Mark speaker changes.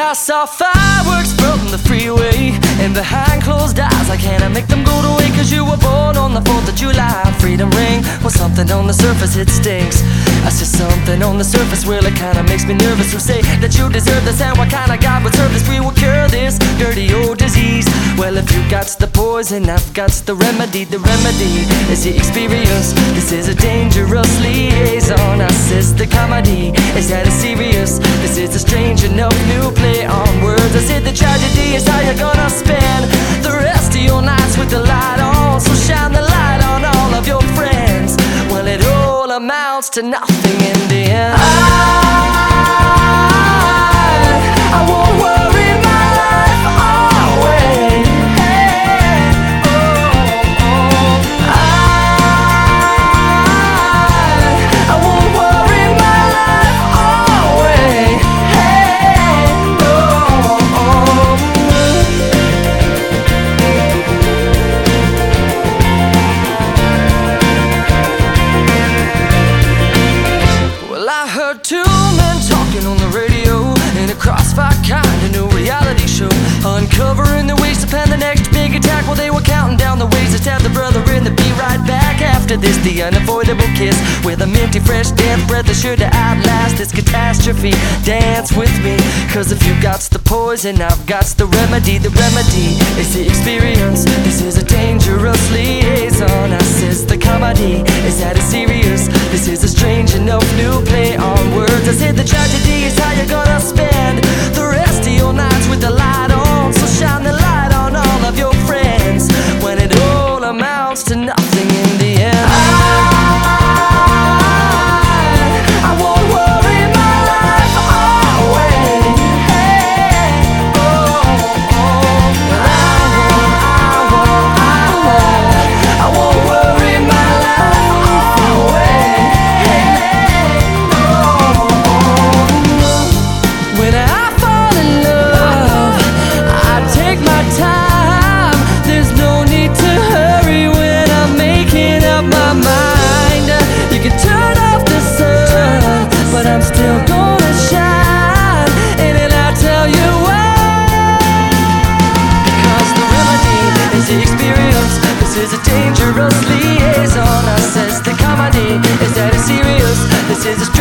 Speaker 1: I saw fireworks from the freeway, and behind closed eyes I can't make them go away. Cause you were born on the 4th of July. Freedom ring, well, something on the surface it stinks. I see something on the surface, well, it kinda makes me nervous. Who say that you deserve this, and what kind of God would serve this? We will cure this dirty old disease. Well, if you got the poison, I've got the remedy. The remedy is the experience. This is a dangerous liaison. I says the comedy is that it's serious. This is a strange enough new play on words. I said the tragedy is how you're gonna spend the rest of your nights with the light on. So shine the light on all of your friends. Well, it all amounts to nothing in the end. I won't worry my life away. I won't worry my life away. Well, I heard two men talking on the radio in a crossfire kind of new reality show, uncovering the ways to plan the next big attack. Well, they were counting down the ways to stab the brother in the be right back. After this, the unavoidable kiss with a minty fresh death breath is sure to outlast this catastrophe. Dance with me, cause if you got the poison, I've got the remedy. The remedy is the experience. This is a dangerous liaison. I says the comedy is that it's serious. This is a strange enough new play on words. I said the tragedy is how you're gonna spend the rest of your nights with the light on. So shine the light on all of your friends when it all amounts to nothing in the end. I won't worry my life away. I won't worry my life away. When I fall in love, I take my time. There's no need to hurry when I'm making up my mind. You can turn off the sun, but I'm still gonna shine. And then I'll tell you why. Because the remedy is the experience. This is a dangerous liaison. I says the comedy is that it's serious. This is a